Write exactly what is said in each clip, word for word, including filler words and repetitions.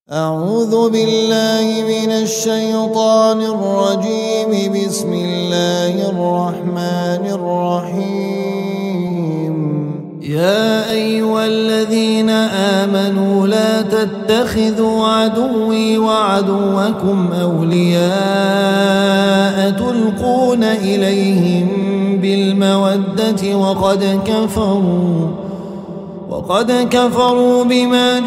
أعوذ بالله من الشيطان الرجيم. بسم الله الرحمن الرحيم. يا أيها الذين آمنوا لا تتخذوا عدوي وعدوكم أولياء تلقون إليهم بالمودة وقد كفروا وقد كفروا بما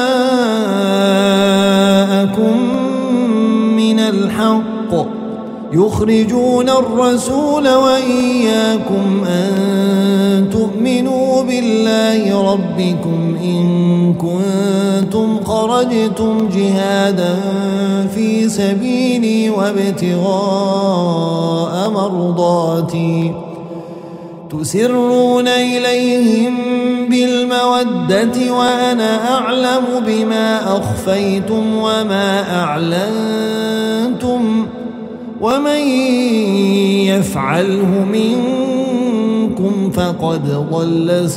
جاءكم من الحق يخرجون الرسول وإياكم أن تؤمنوا بالله ربكم إن كنتم خرجتم جهادا في سبيلي وابتغاء مرضاتي تسرون إليهم بالمودة وأنا أعلم بما أخفيتم وما أعلنتم ومن يفعله منكم فقد ضل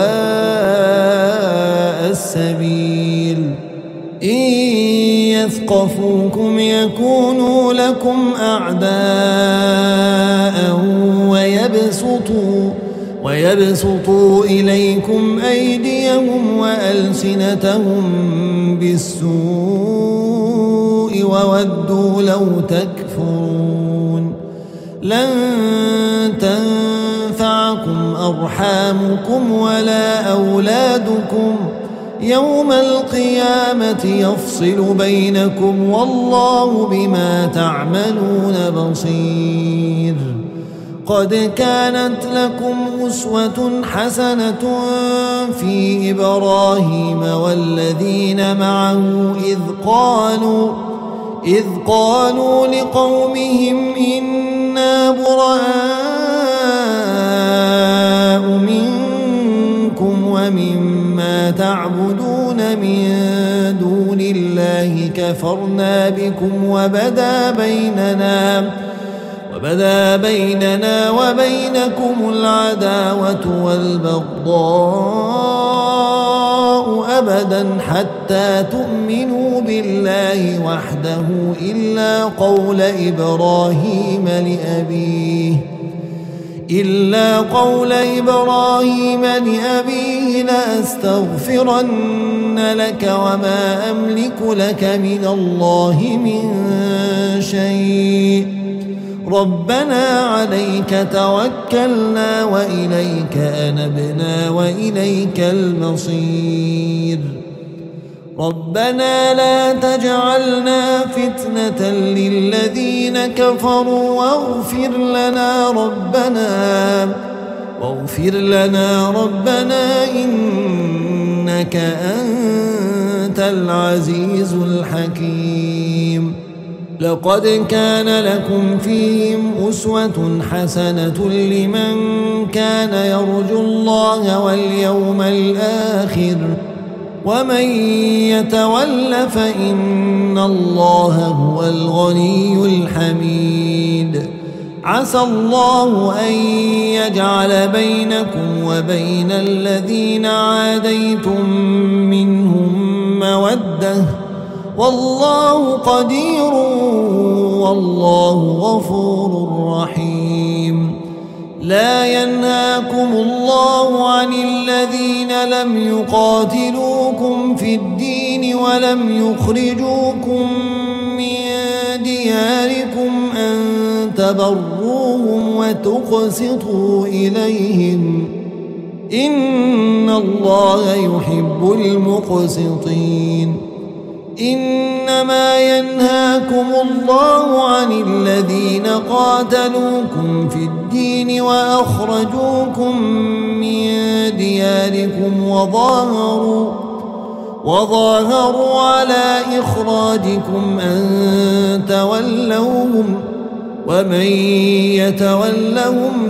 سواء السبيل. إن يثقفوكم يكونوا لكم أعداء ويبسطوا ويبسطوا إليكم أيديهم وألسنتهم بالسوء وودوا لو تكفرون. لن تنفعكم أرحامكم ولا أولادكم يوم القيامة يفصل بينكم والله بما تعملون بصير. قد كانت لكم أسوة حسنة في إبراهيم والذين معه إذ قالوا إذ قالوا لقومهم إنا براء منكم ومما تعبدون من دون الله كفرنا بكم وبدا بيننا وبدا بيننا وبينكم العداوة والبغضاء أبدا حتى تؤمنوا بالله وحده إلا قول إبراهيم لأبيه إلا قول إبراهيم لأبيه لأستغفرن لك وما أملك لك من الله من شيء ربنا عليك توكلنا وإليك أنبنا وإليك المصير. ربنا لا تجعلنا فتنة للذين كفروا واغفر لنا ربنا واغفر لنا ربنا إنك أنت العزيز الحكيم. لقد كان لكم فيهم أسوة حسنة لمن كان يرجو الله واليوم الآخر ومن يتول فإن الله هو الغني الحميد. عسى الله أن يجعل بينكم وبين الذين عاديتم منهم مودة والله قدير والله غفور رحيم. لا ينهاكم الله عن الذين لم يقاتلوكم في الدين ولم يخرجوكم من دياركم أن تبروهم وتقسطوا إليهم إن الله يحب المقسطين. إنما ينهاكم الله عن الذين قاتلوكم في الدين وأخرجوكم من دياركم وظاهروا وظاهروا على إخراجكم أن تولوهم ومن يتولهم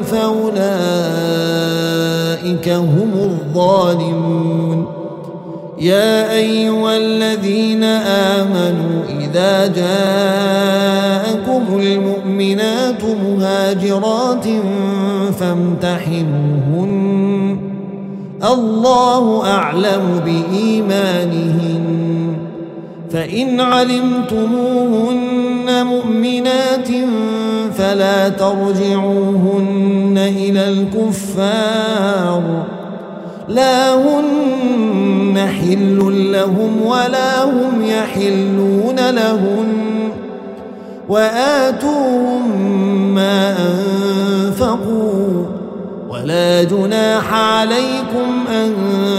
فأولئك هم الظالمون. يا أيها الذين آمنوا إذا جاءكم المؤمنات مهاجرات فامتحنوهن الله أعلم بإيمانهن فإن علمتموهن مؤمنات فلا ترجعوهن إلى الكفار لا هن حل لهم ولا هم يحلون لهن وآتوهم ما أنفقوا ولا جناح عليكم أن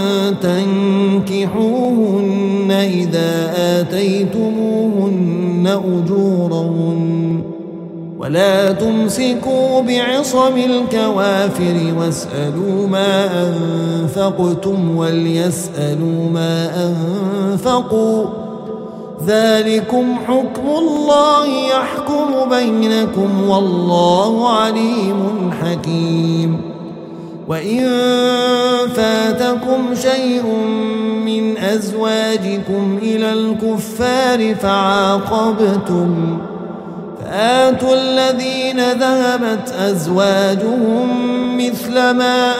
تنكحوهن إذا آتيتموهن أجورهن ولا تمسكوا بعصم الكوافر واسألوا ما أنفقتم وليسألوا ما أنفقوا ذلكم حكم الله يحكم بينكم والله عليم حكيم وإن فاتكم شيء من أزواجكم إلى الكفار فعاقبتم فآتوا الذين ذهبت أزواجهم مثل ما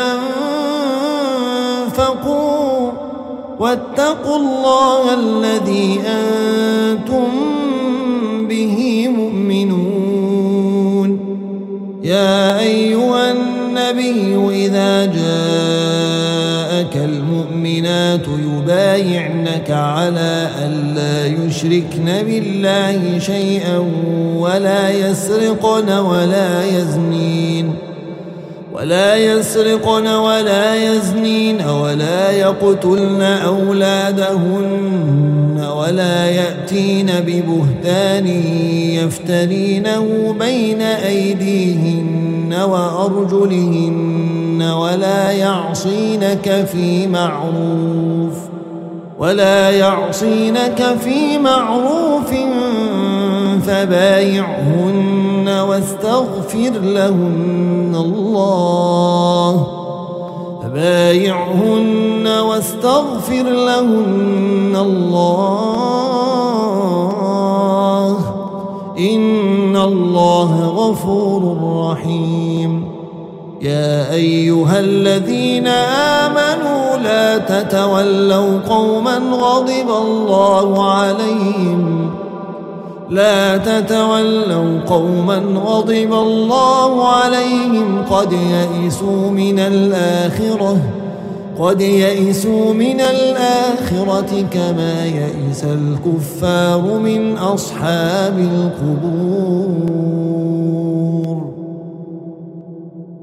أنفقوا واتقوا الله الذي أنتم به مؤمنون يا أيها النبي إذا جاءك المؤمنات يبايعنك على ألا يشركن بالله شيئا ولا يسرقن ولا يزنين ولا يسرقن ولا يزنين ولا يقتلن أولادهن ولا يأتين ببهتان يفترينه بين أيديهن وأرجلهن ولا يعصينك في معروف ولا يعصينك في معروف فبايعهن واستغفر لهن الله فبايعهن واستغفر لهن الله إن الله غفور رحيم يا أيها الذين آمنوا لا تتولوا قوما غضب الله عليهم لا تتولوا قوما غضب الله عليهم قد يئسوا من الآخرة قد يئسوا من الآخرة كما يئس الكفار من أصحاب القبور